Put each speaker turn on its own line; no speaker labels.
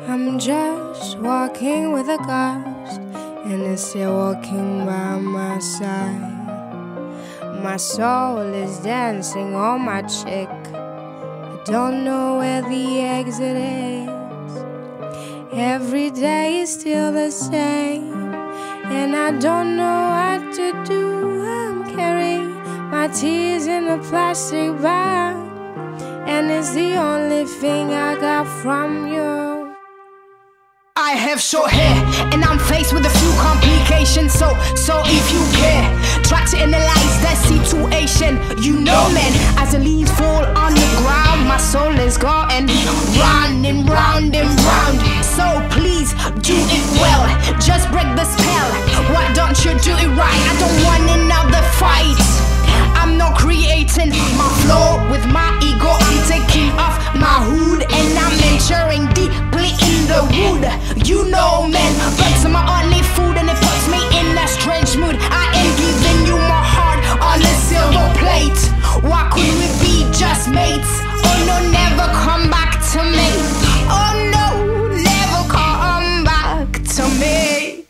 I'm just walking with a ghost, and it's still walking by my side. My soul is dancing on my cheek. I don't know where the exit is. Every day is still the same, and I don't know what to do. I'm carrying my tears in a plastic bag, and it's the only thing I got from you.
I have short hair, and I'm faced with a few complications. So if you care, try to analyze that situation. You know, man, as the leaves fall on the ground, my soul is going round and round and round. So please do it well, just break the spell. Why don't you do it right? I don't want another fight. I'm not creating my flow with my ego. I'm taking off my hood and I'm entering deeply in the wood. You know, man, birds are my only food, and it puts me in a strange mood. I am giving you my heart on a silver plate. Why couldn't we be just mates? Oh no, never come back to me. Oh no, never come back to me.